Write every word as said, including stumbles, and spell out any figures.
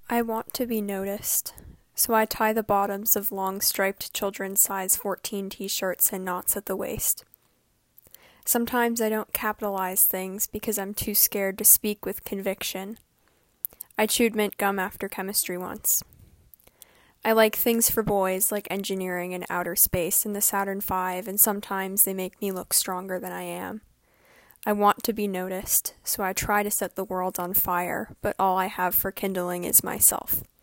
I want to be noticed, so I tie the bottoms of long striped children's size fourteen t-shirts in knots at the waist. Sometimes I don't capitalize things because I'm too scared to speak with conviction. I chewed mint gum after chemistry once. I like things for boys like engineering and outer space and the Saturn five, and sometimes they make me look stronger than I am. I want to be noticed, so I try to set the world on fire, but all I have for kindling is myself.